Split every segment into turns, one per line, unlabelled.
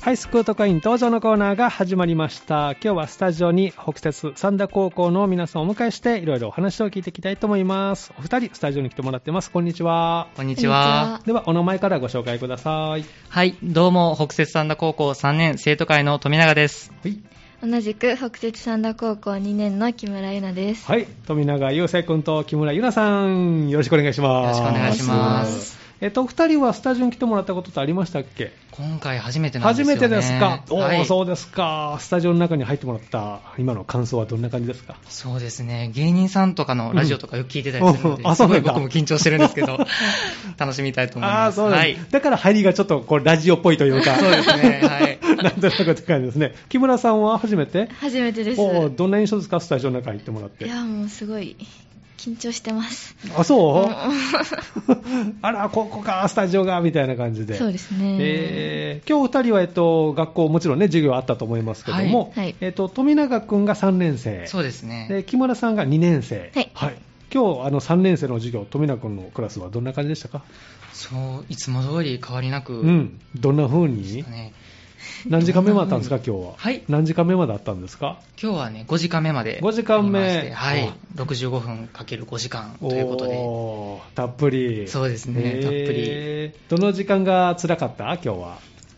はい、スクートコイン登場のコーナーが始まりました。今日はスタジオに北摂三田高校の皆さんをお迎えしていろいろお話を聞いていきたいと思います。お二人スタジオに来てもらってます。こんにちは。
こんにちは。
ではお名前からご紹介ください。
はい、どうも北摂三田高校3年生徒会の富永です。
はい、
同じく北摂三田高校2年の木村優奈です。
はい、富永雄生君と木村優奈さん、よろしくお願いします。
よろしくお願いします。
お二人はスタジオに来てもらったことってありましたっけ？
今回初めてなんですよね。
初めてですか？
はい、
そうですか。スタジオの中に入ってもらった今の感想はどんな感じですか？
そうですね、芸人さんとかのラジオとかよく聞いてたりするので、すごい僕も緊張してるんですけど楽しみたいと思います。
そうです、はい、だから入りがちょっとこうラジオっぽいというか
そうですね、はい、
なんとなくって感じですね。木村さんは初めて？
初めてです。
どんな印象ですか？スタジオの中に行ってもらって。
いや、もうすごい緊張してます。
あ、そうあら、ここか、スタジオが、みたいな感じで。
そうですね。
今日二人は、学校、もちろんね、授業あったと思いますけども、
はい、
富永君が3年生。
そうですね。
で、木村さんが2年生。
はい。
はい、今日、3年生の授業、富永君のクラスはどんな感じでしたか？
そう、いつも通り変わりなく。
どんな風に？何時間目まであったんですか、今日は。
はい。
何時間目まであったんですか？
今日はね、5時間目まで。
5時間目。
はい。65分かける5時間ということで。
たっぷり。
そうですね、たっぷり。
どの時間が辛かった？今日は。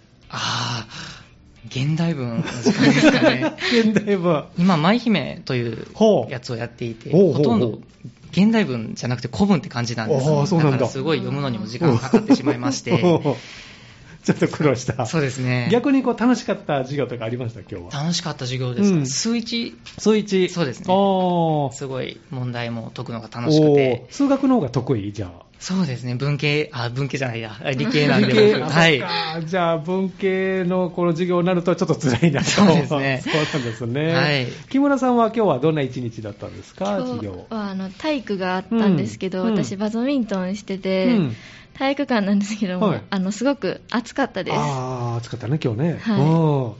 現代文の時間ですかね。
現代文。
今、舞姫というやつをやっていて、ほとんど現代文じゃなくて古文って感じなんです。だからすごい読むのにも時間がかかってしまいまして。
ちょっと苦労した。
そうですね。
逆に楽しかった授業とかありました？今日は。
楽しかった授業ですか？数1。
数1。
そうですね。すごい問題も解くのが楽しくて。
数学の方が得意？じゃあ。
そうですね。文系じゃないや。理系なんで僕。
はい。じゃあ文系のこの授業になるとちょっと辛いなと。
そうですね。
そうなんですね。
はい。
木村さんは今日はどんな一日だったんですか？授業。
今日は体育があったんですけど、私バドミントンしてて、体育館なんですけども、すごく暑かったです。
暑かったね、今日ね。
はい。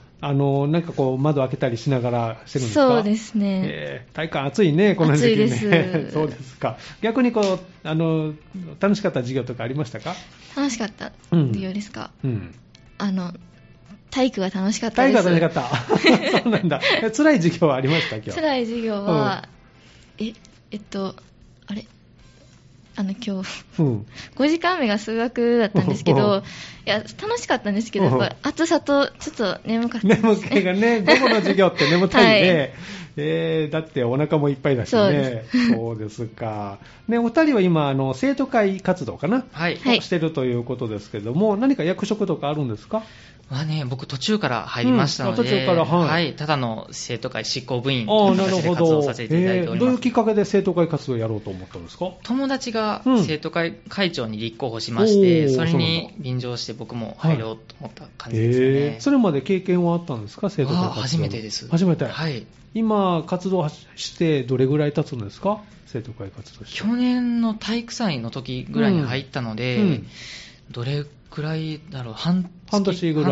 なんかこう窓開けたりしながらしてるんですか？
そうですね。
体育館暑いね、この時期ね。
暑いです。
そうですか。逆に楽しかった授業とかありましたか？
楽しかった授業ですか？体育が楽しかったです。
体育が楽しかった。そうなんだ。辛い授業はありました？今日。
辛い授業は、あれ今日、5時間目が数学だったんですけど、いや、楽しかったんですけど、やっぱ暑さとちょっと眠かったですね。
眠気がね、午後の授業って眠たいね。だってお腹もいっぱいだしね。そうですか。ね、お二人は今、生徒会活動かな？
はい。
してるということですけども、何か役職とかあるんですか？
はね、僕途中から入りましたので、
途中から、
はい、ただの生徒会執行部員という形で活動させていただいております。
どういうきっかけで生徒会活動をやろうと思ったんですか？
友達が生徒会会長に立候補しまして、それに便乗して僕も入ろうと思った感じですね。
それまで経験はあったんですか？生徒会活動。
初めてです。
初めて。
はい。
今活動してどれぐらい経つんですか？生徒会活動して。
去年の体育祭の時ぐらいに入ったので、どれくらいだろう、半年ぐらい。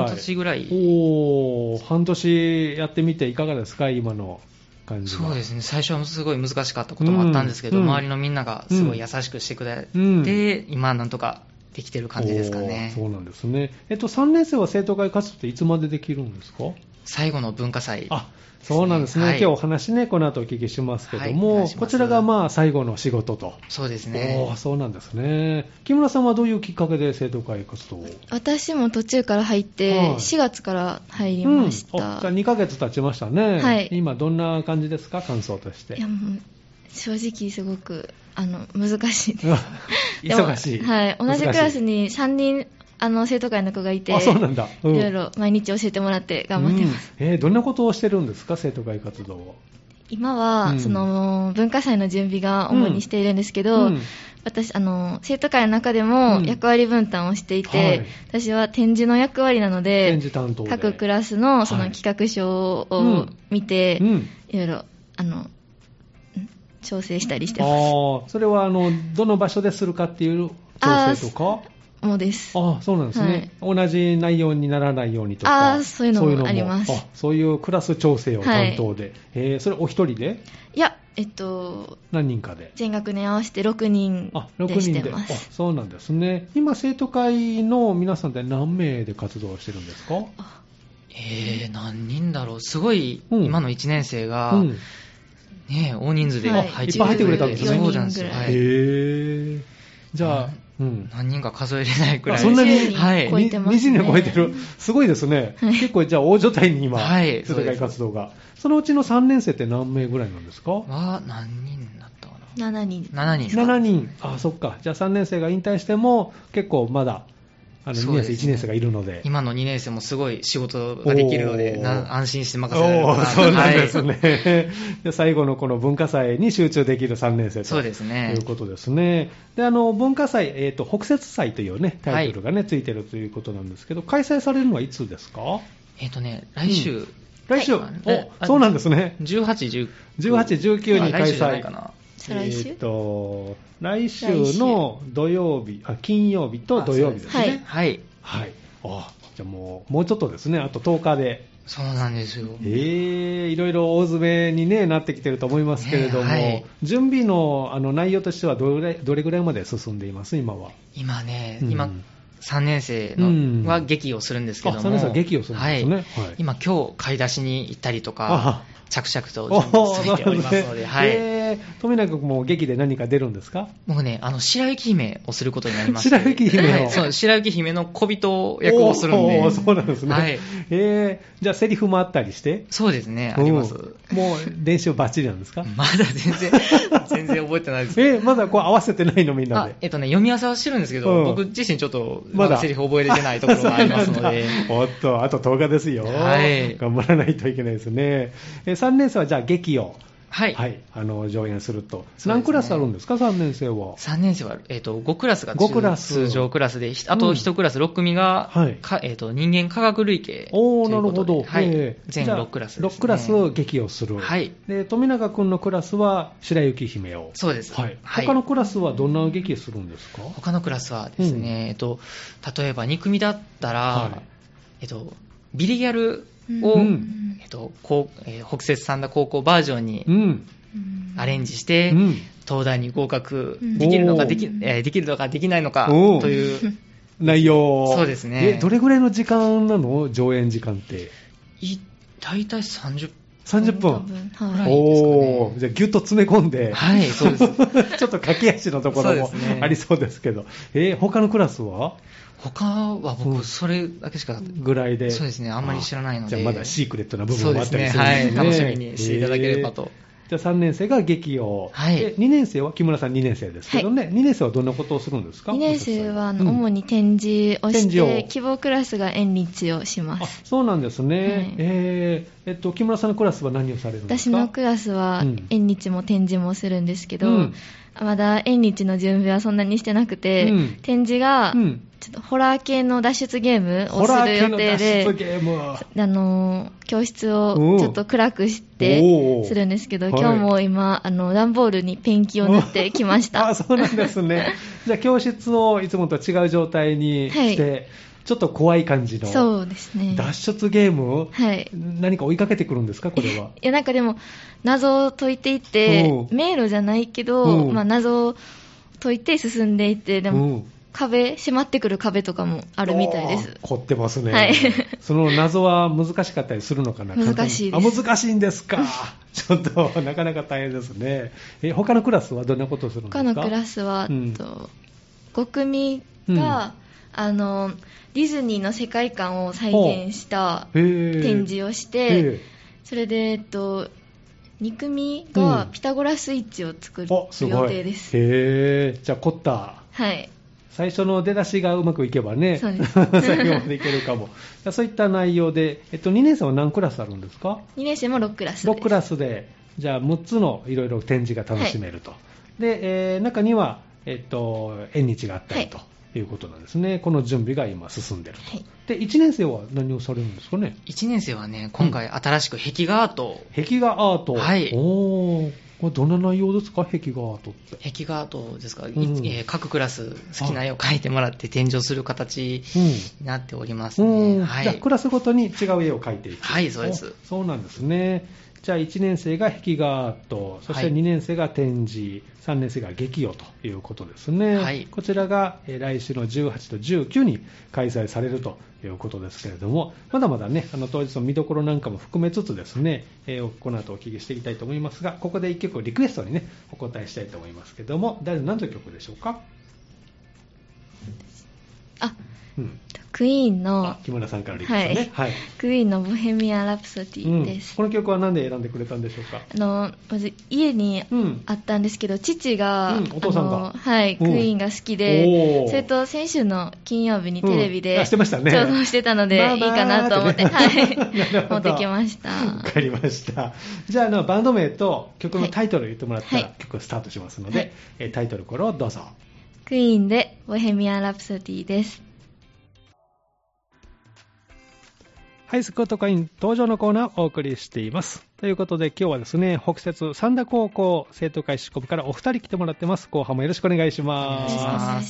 半年やってみていかがですか？今の感じは。
そうですね、最初はすごい難しかったこともあったんですけど、周りのみんながすごい優しくしてくれて、今なんとかできてる感じですかね。
そうなんですね。3年生は生徒会活動っていつまでできるんですか？
最後の文化祭。
そうなんですね。今日お話ね、この後お聞きしますけども、こちらが最後の仕事と。
そうですね。
そうなんですね。木村さんはどういうきっかけで生徒会活動を？
私も途中から入って、4月から入りました。
じゃあ2ヶ月経ちましたね。
はい。
今どんな感じですか？感想として。
いや、もう正直すごく難しいです。
忙しい。
はい。同じクラスに3人生徒会の子がいて、
そうなんだ。
いろいろ毎日教えてもらって頑張ってます。
どんなことをしてるんですか？生徒会活動を。
今は、文化祭の準備が主にしているんですけど、私生徒会の中でも役割分担をしていて、私は展示の役割なので、
展示担当で
各クラスのその企画書を見て、いろいろ調整したりしてます。
それはどの場所でするかっていう調整とか
もです。
そうなんですね。同じ内容にならないようにとか。
そういうのもあります。
そういうクラス調整を担当で。それお一人で？
いや、
何人かで？
全学年合わせて6人でしてます。
そうなんですね。今、生徒会の皆さんで何名で活動してるんですか？
何人だろう。すごい、今の1年生が、ね、大人数で入って
いっぱい入ってくれたんですね。
そうなんですよ。
じゃあ、
何人か数えれないくらい。
そんなに
超えてますね。
20人超えてる。すごいですね。結構じゃあ大所帯に今、世界活動が。そのうちの3年生って何名ぐらいなんですか？
何人だったかな。
7人。
7人。あ、そっか。じゃあ3年生が引退しても、結構まだ、2年生、1年生がいるので。
今の2年生もすごい仕事ができるので、安心して任せられるかな。
そうなんですね。で最後のこの文化祭に集中できる3年生ということですね。で、文化祭、北摂祭というね、タイトルがね、ついてるということなんですけど、開催されるのはいつですか？
来週。
来週、そうなんですね。
18、
19に開催。
来週
来週の土曜日、金曜日と土曜日ですね。
はい。
じゃあもうちょっとですね、あと10日で。
そうなんですよ。
いろいろ大詰めに、ね、なってきてると思いますけれども、準備の内容としてはどれぐらいまで進んでいます？今は。
今3年生のは劇をするんですけども、
3年生は劇をするんですね。
今日買い出しに行ったりとか、着々と準備を進めておりますので、
富永君も劇で何か出るんですか？
僕ね、白雪姫をすることになりまして。
白雪姫
そう、白雪姫の小人役をするんで。
そうなんですね。じゃあセリフもあったりして？
そうですね、あります。
もう練習バッチリなんですか？
まだ全然覚えてないです。
まだこう合わせてないのみんなで。
読み合わせはしてるんですけど、僕自身ちょっとまだセリフ覚えれてないところがありますので。
あと10日ですよ。頑張らないといけないですね。3年生はじゃあ劇を上演すると。何クラスあるんですか、3年生は。
3年生は、5クラスが通常クラスで、あと1クラス6組が、人間科学類型ということで、全6クラスですね。
6クラス劇をする。で、富永君のクラスは白雪姫を。
そうです。
他のクラスはどんな劇するんですか？
他のクラスはですね、例えば2組だったら、ビリギャルを、北摂三田高校バージョンにアレンジして、東大に合格できるのかできないのかという
内容。
そうですね。
どれぐらいの時間なの？上演時間って。
大体30分。
30分。じゃあギュッと詰め込んで。
そうです。
ちょっと駆け足のところもありそうですけど。他のクラスは？
他は僕、それだけしか
ぐらいで。
そうですね、あんまり知らないので。
じゃあまだシークレットな部分もあったりするんですね。
楽しみにしていただければと。
じゃあ3年生が劇を。2年生は木村さん2年生ですけどね。2年生はどんなことをするんですか？
2 年生は主に展示をして、希望クラスが縁日をします。
そうなんですね。木村さんのクラスは何をされるんですか？
私のクラスは縁日も展示もするんですけど、まだ縁日の準備はそんなにしてなくて、展示がちょっとホラー系の脱出ゲームをする予定で、教室をちょっと暗くしてするんですけど、今日も今段ボールにペンキを塗ってきました。
そうなんですね。じゃあ教室をいつもと違う状態にして、ちょっと怖い感じの
そうですね。
脱出ゲーム、何か追いかけてくるんですか、これは。
いや、なんかでも謎を解いていって、迷路じゃないけど、謎を解いて進んでいって、でも閉まってくる壁とかもあるみたいです。
凝ってますね。その謎は難しかったりするのかな？
難しいです。
難しいんですか。ちょっとなかなか大変ですね。他のクラスはどんなことをするんですか？
他のクラスは、5組が、ディズニーの世界観を再現した展示をして、それで、2組がピタゴラスイッチを作る予定です。
じゃあ凝った。最初の出だしがうまくいけばね、最後までいけるかも。そういった内容で、2年生は何クラスあるんですか？2
年生も6クラスです。
6クラスで、じゃあ6つのいろいろ展示が楽しめると。で、中には、縁日があったりと。いうことなんですね。この準備が今進んでいると。で、1年生は何をされるんですかね
？1年生はね、今回新しく壁画アート。
壁画アート。これどんな内容ですか？壁画アートって。
壁画アートですか？各クラス好きな絵を描いてもらって展示をする形になっておりますね。
じゃあクラスごとに違う絵を描いていく。
そうです。
そうなんですね。 じゃあ1年生が壁画アート、そして2年生が展示、3年生が劇予ということですね。はい、こちらが来週の18と19に開催されるということですけれども、まだまだね、当日の見どころなんかも含めつつですね、この後お聞きしていきたいと思いますが、ここで1曲リクエストにね、お答えしたいと思いますけれども、誰の何という曲でしょうか？
クイーンの
木村さんからリクエストね、はい、
クイーンのボヘミアン・ラプソディです、
この曲は何で選んでくれたんでしょうか？
まず家にあったんですけど、父が、
お父さんが、
クイーンが好きで、それと先週の金曜日にテレビで
してましたね、
調査してたので、いいかなと思って、持ってきました。
わかりました。じゃあ、バンド名と曲のタイトルを言ってもらったら、曲スタートしますので、タイトルコールをどうぞ。
クイーンでボヘミアン・ラプソディです。
はい、スコットコイン登場のコーナーをお送りしています。ということで今日はですね、北摂三田高校生徒会執行部からお二人来てもらってます。後半もよろしくお願いします。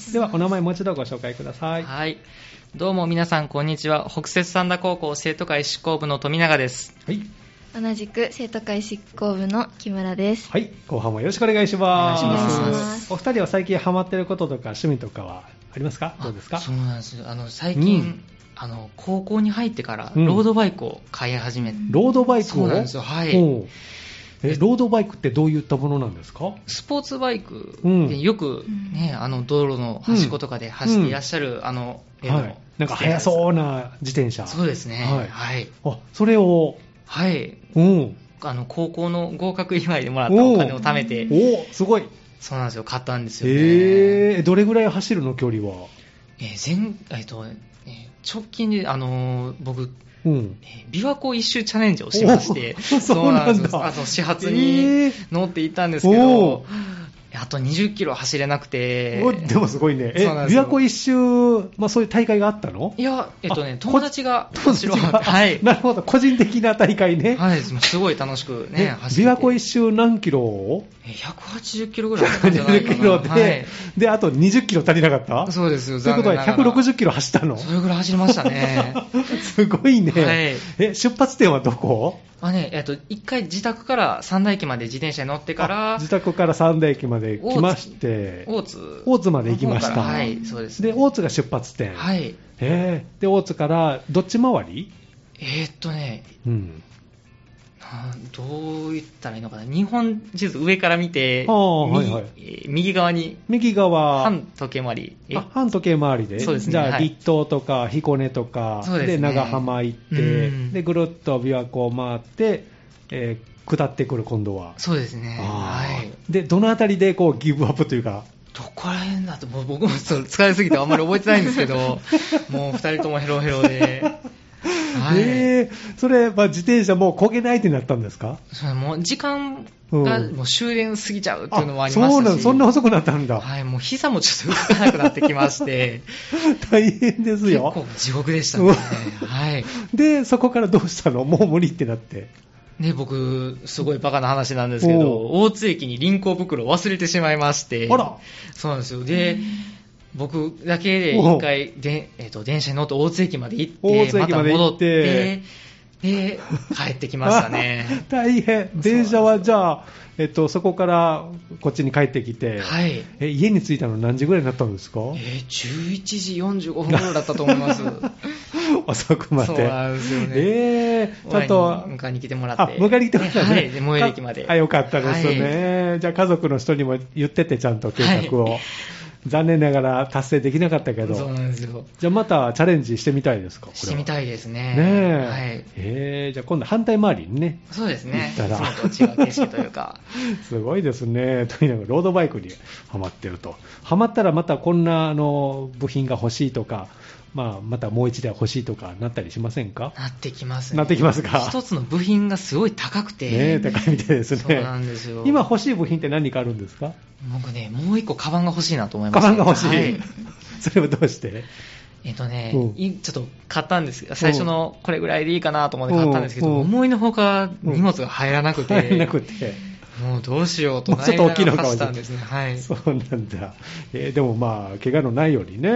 ではお名前もう一度ご紹介ください。
はい、どうも皆さんこんにちは。北摂三田高校生徒会執行部の富永です。
はい。
同じく生徒会執行部の木村です。
はい、後半もよろしくお願いします。
お願いします。
お二人は最近ハマってることとか趣味とかはありますか？どうですか？
そうなんですよ。最近、高校に入ってからロードバイクを買い始めて、
ロードバイクを？
そうなんですよ。はい。
ロードバイクってどういったものなんですか？
スポーツバイクでよくね、道路の端っことかで走っていらっしゃる、
なんか速そうな自転車。
そうですね。はい。
それを、
はい。高校の合格祝いでもらったお金を貯めて、
すごい。
そうなんですよ。買ったんですよね。
どれぐらい走るの、距離は？
直近で、僕、琵琶湖一周チャレンジをしまして、そうなんですよ。始発に乗って行ったんですけど、あと20キロ走れなくて。
でもすごいね。琵琶湖一周、そういう大会があったの？
いや、友達が走ろうって。はい。
なるほど、個人的な大会ね。
はい、すごい楽しくね、
走って。琵琶湖一周何キロ
？180キロぐらい走ったんじゃないかな。
180キロで、あと20キロ足りなかった？
そうですよ。
ということは160キロ走ったの？
それぐらい走りましたね。
すごいね。出発点はどこ？
一回自宅から三田駅まで自転車に乗ってから、
自宅から三田駅まで来まして、大津まで行きました。
はい、そうです。
で、大津が出発点。
はい。
で、大津からどっち回り？
どう言ったらいいのかな。日本地図上から見て、右側に。半時計回り。
半時計回りで。
そうですね。
じゃあ、立東とか彦根とか、で、長浜行って、で、ぐるっと琵琶湖を回って、下ってくる今度は。
そうですね。はい。
で、どのあたりでこうギブアップというか。
どこら辺だと、僕も疲れすぎてあんまり覚えてないんですけど、もう二人ともヘロヘロで。
それ、自転車もう焦げないってなったんですか？
もう時間がもう終電過ぎちゃうっていうのもありましたし、
そんな遅くなったんだ。
はい、もう膝もちょっと動かなくなってきまして、
大変ですよ。
結構地獄でしたね。はい。
で、そこからどうしたの？もう無理ってなって。
ね、僕、すごいバカな話なんですけど、大津駅に臨行袋を忘れてしまいまして、そうなんですよ。で、僕だけで一回電車に乗って大津駅まで行って、また戻って、で、帰ってきましたね。
大変。電車はじゃあ、そこからこっちに帰ってきて、
はい。
家に着いたの何時ぐらいになったんですか
？11時45分ぐらいだったと思います。
遅くまで。
そうなんですよね。
ちょっと
迎えに来てもらって。
迎えに来てもらったね。
はい。で、最寄り駅まで。
よかったですね。じゃあ家族の人にも言ってて、ちゃんと計画を。残念ながら達成できなかったけど。
そうなんですよ。
じゃあまたチャレンジしてみたいですか？
してみたいですね。
はい。じゃあ今度反対回りにね。
そうですね。
行ったら。
いつもと違う景色というか。
すごいですね。とにかくロードバイクにハマってると。ハマったらまたこんな部品が欲しいとか、またもう一台欲しいとかなったりしませんか？
なってきますね。
なってきますか？
一つの部品がすごい高くて。
高いみたいですね。
そうなんですよ。
今欲しい部品って何かあるんですか？
僕ね、もう一個カバンが欲しいなと思いました。
カバンが欲しい。はい、それはどうして？
ちょっと買ったんですけど、最初のこれぐらいでいいかなと思って買ったんですけど、思いのほか荷物が入らなくて。 もうどうしようと悩みながら走ったんですね。はい。
そうなんだ。でもまあ、怪我のないようにね。
はい、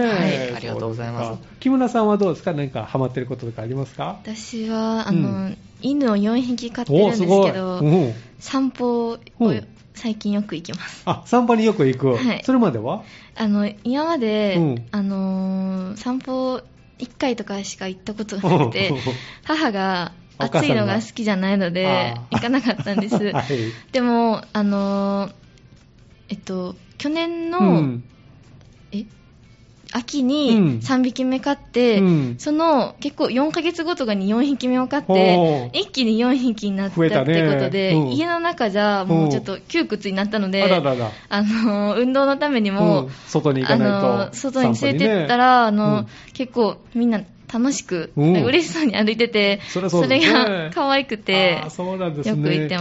ありがとうございます。
木村さんはどうですか？何かハマってることとかありますか？
私は、犬を4匹飼ってるんですけど、散歩を最近よく行きます。
あ、散歩によく行く。はい。それまでは？
今まで、散歩1回とかしか行ったことがなくて、母が暑いのが好きじゃないので行かなかったんです。はい、でも去年の、秋に3匹目飼って、その結構4ヶ月後とかに4匹目を飼って、一気に4匹になったってことで、家の中じゃもうちょっと窮屈になったので、運動のためにも、
外に行かないと、
外に連れてったら、結構みんな楽しく、嬉しそうに歩いてて、それが可愛くて、よく行ってます。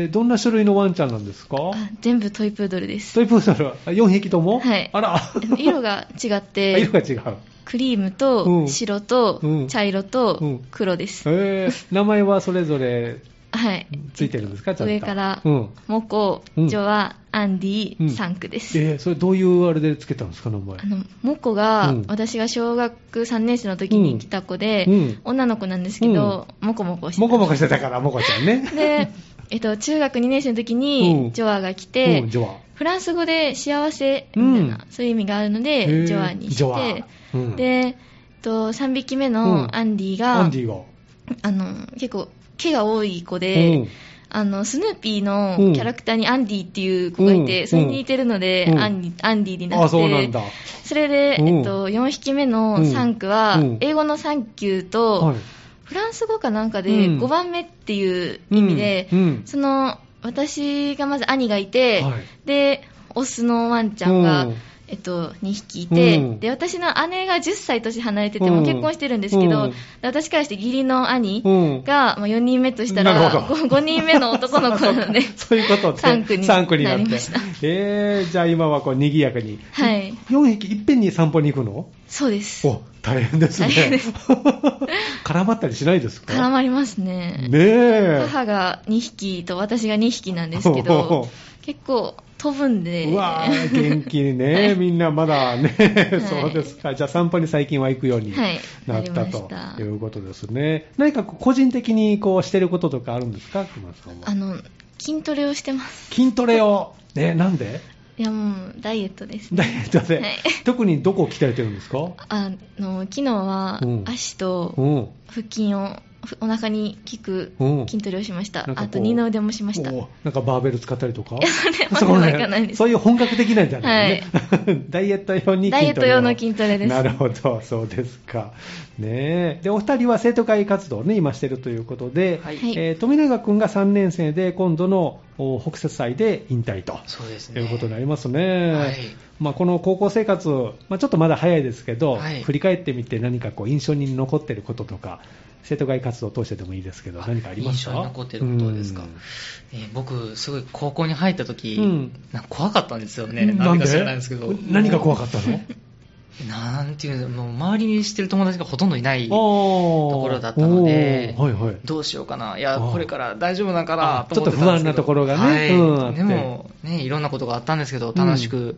どんな種類のワンちゃんなんですか？
全部トイプードルです。
トイプードル4匹とも？
はい。
あら。
色が違って、
色が違う。
クリームと白と茶色と黒です。
名前はそれぞれついてるんですか？
上から、モコ、ジョア、アンディ、3区です。
それどういうあれでつけたんですか、名前？
モコが、私が小学3年生の時に来た子で、女の子なんですけど、モコモコしてた。
モコモコしてたから、モコちゃんね。
で、中学2年生の時に、ジョアが来て、フランス語で幸せみたいな、そういう意味があるので、ジョアにして、で、3匹目のアンディが、結構、毛が多い子で、スヌーピーのキャラクターにアンディっていう子がいて、それに似てるので、アンディになって、それで、4匹目のサンクは、英語のサンキューと、フランス語かなんかで5番目っていう意味で、私がまず兄がいて、で、オスのワンちゃんが、2匹いて、で、私の姉が10歳年離れてても結婚してるんですけど、私からして義理の兄が4人目としたら 5人目の男の子なので、
そういうことで
3区になりました。
じゃあ今はこう賑やかに。はい。4匹いっぺんに散歩に行くの？
そうです。
大変ですね。絡まったりしないですか？
絡まりますね。母が2匹と私が2匹なんですけど、結構飛ぶんで。
うわー、元気にね、みんなまだね、そうですか。じゃあ散歩に最近は行くようになったということですね。何か個人的にこうしてることとかあるんですか？木村さんは。
筋トレをしてます。
筋トレをなんで？
いやもうダイエットですね。
ダイエットで、特にどこを鍛えてるんですか？
昨日は足と腹筋をお腹に効く筋トレをしました。あと二の腕もしました。
なんかバーベル使ったりとか？い
や、それまではいかないです。
そういう本格的なんじゃないね。ダイエット用に筋トレ。
ダイエット用の筋トレです。
なるほど、そうですか。ねえ。で、お二人は生徒会活動をね、今してるということで、富永君が3年生で、今度の北摂祭で引退と。
そうですね。
いうことになりますね。この高校生活、ちょっとまだ早いですけど、振り返ってみて何かこう印象に残っていることとか、生徒会活動を通してでもいいですけど、何かありますか？
印象に残っていることですか？僕、すごい高校に入った時、怖かったんですよね。なんでか知らないんですけど。
何が怖かったの？
なんていうの、もう周りに知ってる友達がほとんどいないところだったので、どうしようかな、いや、これから大丈夫なんかなと思ってたんですけど、
ちょっと不安なところがね、
でも、ね、いろんなことがあったんですけど、楽しく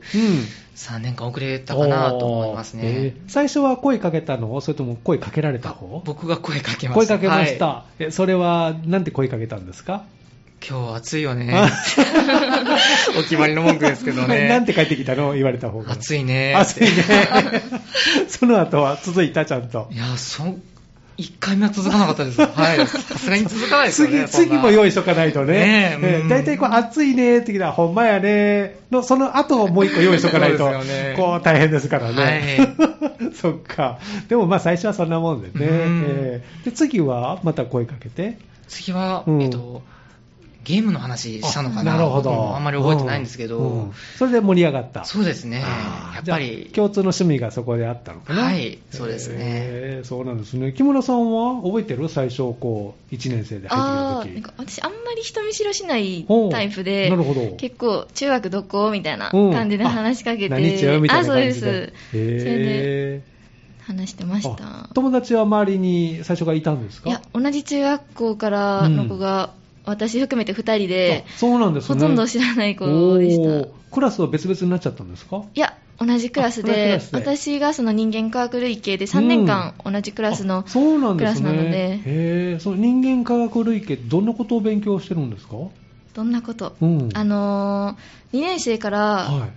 3年間遅れたかなと思いますね。
最初は声かけたの？それとも声かけられた方？
僕が声かけました。
声かけました。それはなんて声かけたんですか？
今日暑いよね。お決まりの文句ですけどね。
なんて帰ってきたの？言われた方が。
暑いね。
暑いね。その後は続いた？ちゃんと。
いや、1回目は続かなかったです。はい。さすがに続かないですよね。
次も用意しとかないとね。だいたいこう暑いねって聞いたら、ほんまやねの、その後をもう1個用意しとかないと、こう大変ですからね。そっか。でもまあ最初はそんなもんでね。で、次はまた声かけて。
次は、ゲームの話したのかな。
なるほど。
あんまり覚えてないんですけど、
それで盛り上がった。
そうですね。やっぱり
共通の趣味がそこであったのかな。
はい、そうですね。
そうなんですね。木村さんは覚えてる？最初こう1年生で入ってきた時。
私あんまり人見知りしないタイプで、
なるほど。
結構中学どこみたいな感じで話しかけて、
何中みたいな感じで。
そうです。それで話してました。
友達は周りに最初からいたんですか？
いや、同じ中学校からの子が私含めて2人で、
そうなんですね、
ほとんど知らない子でした。
クラスは別々になっちゃったんですか？
いや、同じクラスで、私がその人間科学類型で3年間同じクラスのクラスなので、
その人間科学類型、どんなことを勉強してるんですか？
どんなこと、2年生から、はい、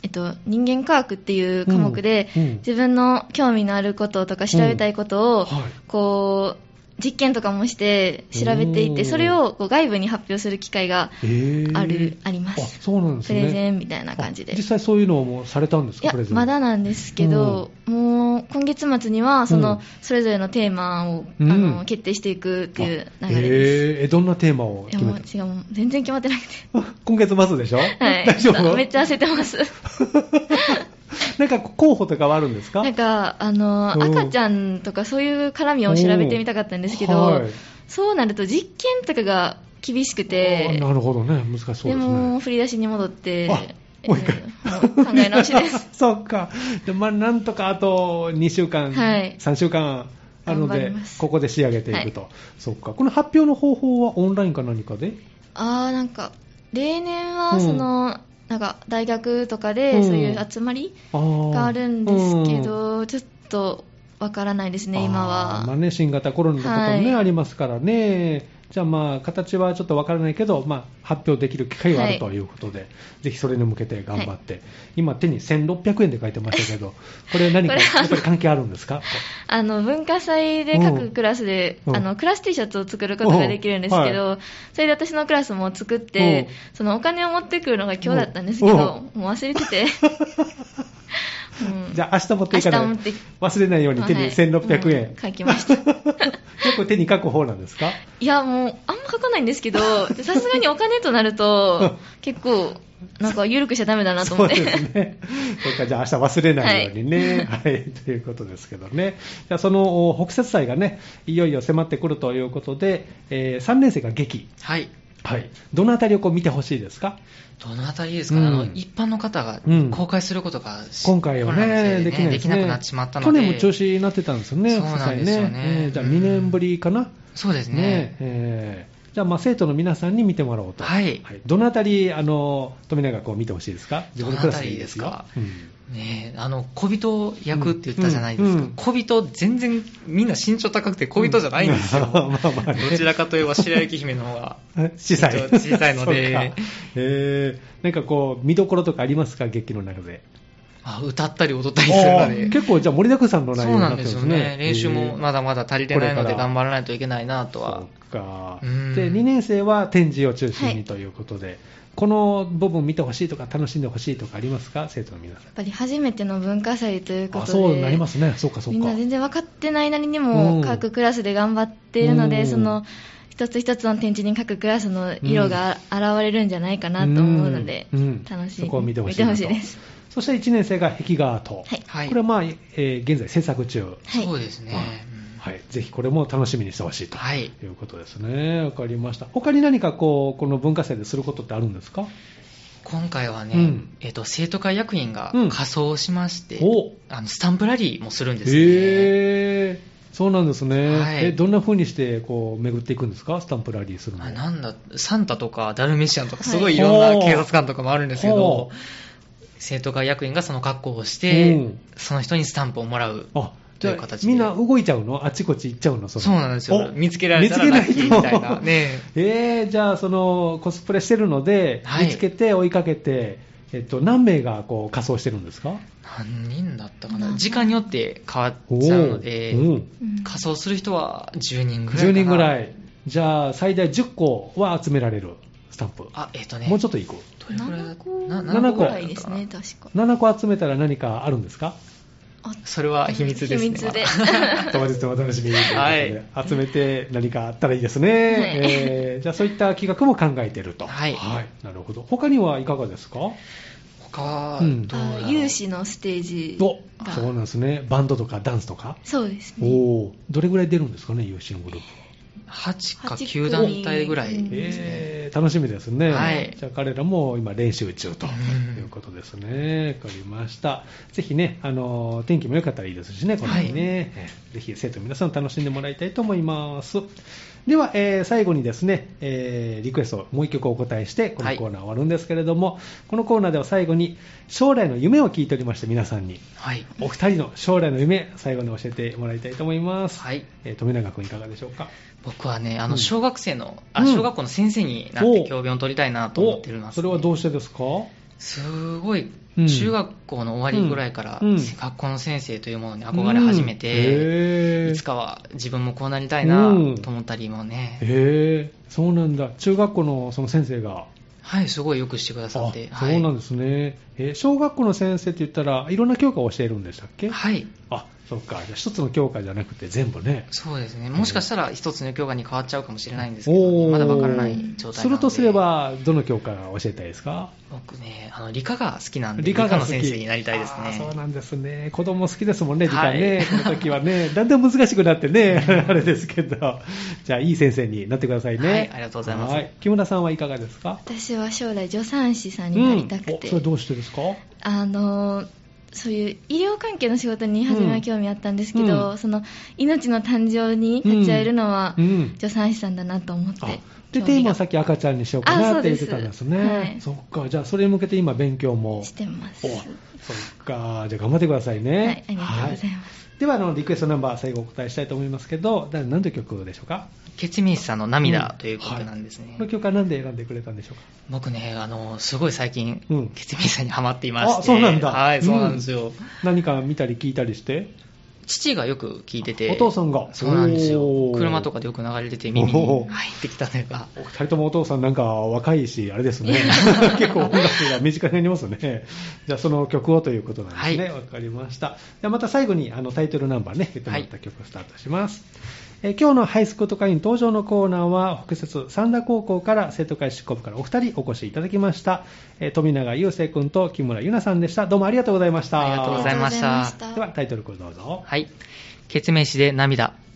人間科学っていう科目で、自分の興味のあることとか調べたいことを、こう実験とかもして調べていって、それをこう外部に発表する機会があります。
そうなんですね。
プレゼンみたいな感じで。
実際そういうのもされたんですか？
いや、まだなんですけど、もう今月末にはそれぞれのテーマを、決定していくっていう流れです。
どんなテーマを決めた？
いや、もう全然決まってなくて。
今月末でしょ？はい。
大丈夫？めっちゃ焦ってます。
なんか候補とかはあるんですか？
なんか赤ちゃんとかそういう絡みを調べてみたかったんですけど、そうなると実験とかが厳しくて、
なるほどね、難しそうですね。
でも振り出しに戻ってもう一回考え直しです
そっか。で、なんとかあと2週間、3週間あるので、ここで仕上げていくと、そっか。この発表の方法はオンラインか何かで？
なんか例年はなんか大学とかでそういう集まりがあるんですけど、ちょっとわからないですね、今は。
新型コロナのこともね、ありますからね。じゃあ形はちょっとわからないけど、発表できる機会はあるということで、ぜひそれに向けて頑張って、今手に1600円で書いてましたけど、これ何かやっぱり関係あるんですか？
文化祭で各クラスで、クラス T シャツを作ることができるんですけど、それで私のクラスも作って、そのお金を持ってくるのが今日だったんですけど、もう忘れてて。
じゃあ明日持っていかない、忘れないように手に1600円、
書きました。
結構手に書く方なんですか？
いや、もうあんま書かないんですけど、さすがにお金となると結構なんか緩くしちゃダメだなと思って。
そうですね。そうか、じゃあ明日忘れないようにね、はい、ということですけどね。じゃあその北摂祭がね、いよいよ迫ってくるということで、3年生が劇。
はい。
はい、どのあたりを見てほしいですか？
どのあたりですか、一般の方が公開することが、
今回はね、できないですね。
できなくなってしまったので。
去年も中止になってたんですよね。
そうなんですよね。
じゃあ2年ぶりかな？
そうですね。
じゃあ生徒の皆さんに見てもらおうと。
はい。
どのあたり、富永君見てほしいですか？自分のクラスでいいですか？
ねえ、小人役って言ったじゃないですか。小人、全然みんな身長高くて小人じゃないんですよ。どちらかといえば白雪姫の方が
小さい
ので。
なんかこう、見どころとかありますか？劇の中で。
歌ったり踊ったりするので。
結構じゃあ盛りだくさんの内容になってるんですね。
そうなんですよね。練習もまだまだ足りてないので頑張らないといけないなとは。
そうか。で、2年生は展示を中心にということで。この部分見てほしいとか楽しんでほしいとかありますか？生徒の皆さん。
やっぱり初めての文化祭ということで、
そうなりますね。そうかそうか。
みんな全然分かってないなりにも各クラスで頑張っているので、その一つ一つの展示に各クラスの色が現れるんじゃないかなと思うので、楽しい。
そこを見てほしいです。そして1年生が壁画アート。はい。これは現在制作中。
そうですね。
はい、ぜひこれも楽しみにしてほしいということですね。わかりました。他に何かこの文化祭ですることってあるんですか？
今回はね、生徒会役員が仮装しまして、スタンプラリーもするんですね。
そうなんですね。どんな風にして巡っていくんですか？スタンプラリーするの。
サンタとかダルメシアンとかすごいいろんな警察官とかもあるんですけど、生徒会役員がその格好をして、その人にスタンプをもらう。という形で。
みんな動いちゃうの？あっちこっち行っちゃうの？
そうなんですよ。見つけられたらラッキーみたいな。ね。
じゃあコスプレしてるので、見つけて追いかけて、何名が仮装してるんですか？
何人だったかな。時間によって変わっちゃうので、仮装する人は10人ぐらいかな。
10人ぐらい。じゃあ最大10個は集められるスタンプ。もうちょっといく。
7個ぐらいですね、確か。
7個集めたら何かあるんですか？
それは秘密ですね。
秘密で。
当日もお楽しみにということで、集めて何かあったらいいですね。じゃあそういった企画も考えていると。はい。なるほど。他にはいかがですか？
他は
有志のステージが。
そうなんですね。バンドとかダンスとか。
そうですね。
どれぐらい出るんですかね、有志のグループ。
8か9団体ぐらいですね。
楽しみですね。
はい。
じゃあ彼らも今練習中ということですね。わかりました。ぜひね、天気も良かったらいいですしね、この日ね、ぜひ生徒皆さん楽しんでもらいたいと思います。では、最後にですね、リクエストをもう一曲お答えしてこのコーナー終わるんですけれども、このコーナーでは最後に将来の夢を聞いておりまして、皆さんに、お二人の将来の夢最後に教えてもらいたいと思います。富永君いかがでしょうか。
僕はね、小学校の先生になって教鞭を取りたいなと思っています、ね。
それはどうしてですか。
すごい中学校の終わりぐらいから学校の先生というものに憧れ始めて、いつかは自分もこうなりたいなと思ったりもね。
そうなんだ。中学校のその先生が、
すごいよくしてくださって。
そうなんですね。小学校の先生って言ったらいろんな教科を教えるんでしたっけ。そうか。じゃあ一つの教科じゃなくて全部ね。
そうですね。もしかしたら一つの教科に変わっちゃうかもしれないんですけど、まだわからない状態なので。
するとすればどの教科が教えたいですか。
僕ね、理科が好きなんで、理科の先生になりたいですね。
そうなんですね。子供好きですもんね、理科ね。この時はね、だんだん難しくなってね、あれですけど。じゃあいい先生になってくださいね。
ありがとうございます。
木村さんはいかがですか。
私は将来助産師さんになりたくて。
それどうしてですか。
そういう医療関係の仕事に初めは興味あったんですけど、その命の誕生に立ち会えるのは助産師さんだなと思って。
でテーマはさっき赤ちゃんにしようかなって言ってたんですね。そっか。じゃあそれに向けて今勉強も
してます。
そっか。じゃあ頑張ってくださいね。
ありがとうございます。
ではリクエストナンバー最後お答えしたいと思いますけど、何という曲でしょうか。
ケツメイシさんの涙という曲なんですね。
この曲は何で選んでくれたんでしょうか。
僕ね、すごい最近、ケツメイシさんにハマっていまして。
そうなんだ。
そうなんですよ。
何か見たり聞いたりして。
父がよく聞いてて。
お父さんが。
そうなんですよ。車とかでよく流れてて耳に入ってきたのが。
お二人ともお父さんなんか若いし、あれですね。結構音楽が身近になりますね。じゃあその曲をということなんですね。わかりました。じゃあまた最後にタイトルナンバーね、言ってもらった曲をスタートします。今日のハイスクート会員登場のコーナーは北摂三田高校から生徒会執行部からお二人お越しいただきました。富永雄生君と木村優奈さんでした。どうもありがとうございました。
ありがとうございました。
ではタイトルコールどうぞ。
ケツメイシで涙。